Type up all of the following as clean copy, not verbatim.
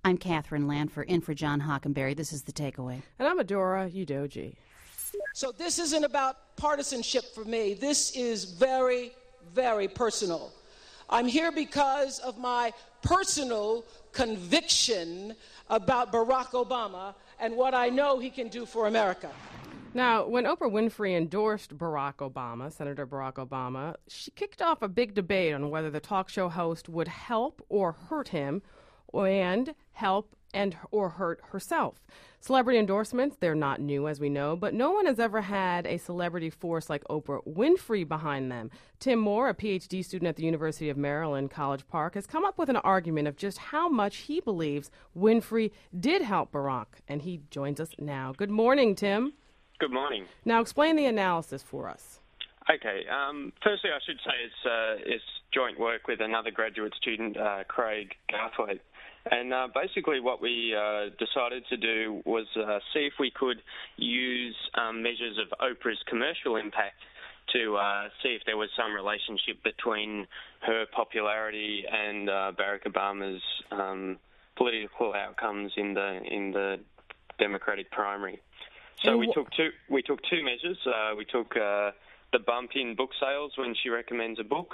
I'm Catherine Lanfer, in for John Hockenberry. This is The Takeaway. And I'm Adora Udoji. So this isn't about partisanship for me. This is very, very personal. I'm here because of my personal conviction about Barack Obama and what I know he can do for America. Now, when Oprah Winfrey endorsed Barack Obama, Senator Barack Obama, she kicked off a big debate on whether the talk show host would help or hurt him and help and or hurt herself. Celebrity endorsements, they're not new, as we know, but no one has ever had a celebrity force like Oprah Winfrey behind them. Tim Moore, a PhD student at the University of Maryland, College Park, has come up with an argument of just how much he believes Winfrey did help Barack, and he joins us now. Good morning, Tim. Good morning. Now, explain the analysis for us. Okay. Firstly, I should say it's joint work with another graduate student, Craig Garthwaite. And basically what we decided to do was see if we could use measures of Oprah's commercial impact to see if there was some relationship between her popularity and Barack Obama's political outcomes in the Democratic primary. So we took two measures. We took the bump in book sales when she recommends a book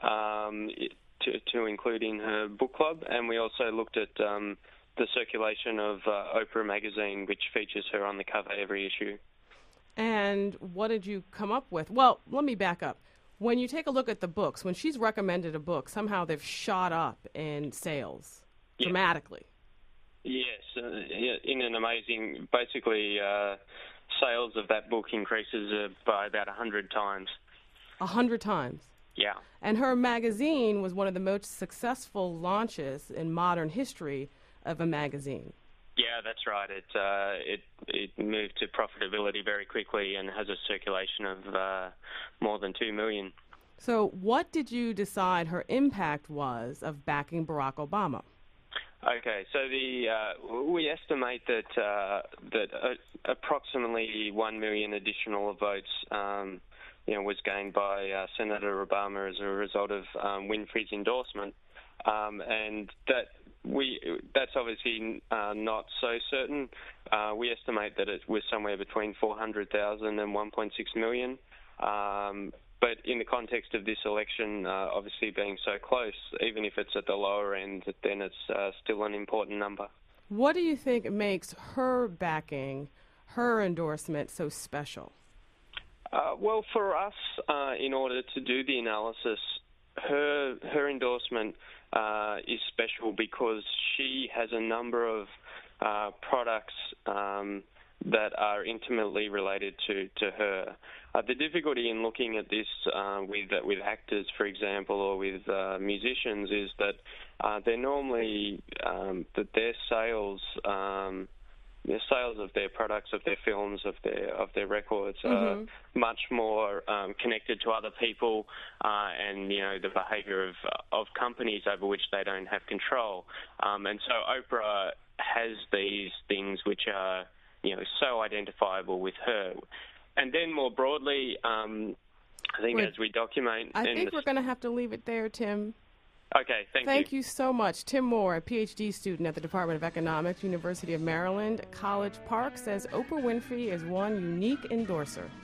to include in her book club, and we also looked at the circulation of Oprah magazine, which features her on the cover every issue. And what did you come up with? Well, let me back up. When you take a look at the books, when she's recommended a book, somehow they've shot up in sales dramatically. Yes, in an amazing, basically, sales of that book increases by about 100 times. 100 times? Yeah. And her magazine was one of the most successful launches in modern history of a magazine. Yeah, that's right. It moved to profitability very quickly and has a circulation of more than 2 million. So what did you decide her impact was of backing Barack Obama? Okay, so we estimate that approximately 1 million additional votes, was gained by Senator Obama as a result of Winfrey's endorsement, and that's obviously not so certain. We estimate that it was somewhere between 400,000 and 1.6 million. But in the context of this election, obviously being so close, even if it's at the lower end, then it's still an important number. What do you think makes her backing, her endorsement, so special? Well, for us, in order to do the analysis, her endorsement is special because she has a number of products that are intimately related to her. The difficulty in looking at this with actors, for example, or with musicians, is that they're normally that their sales of their products, of their films, of their records are much more connected to other people and the behaviour of companies over which they don't have control. And so Oprah has these things which are so identifiable with her. And then more broadly, I think as we document... I think we're going to have to leave it there, Tim. Okay, thank you. Thank you so much. Tim Moore, a PhD student at the Department of Economics, University of Maryland, College Park, says Oprah Winfrey is one unique endorser.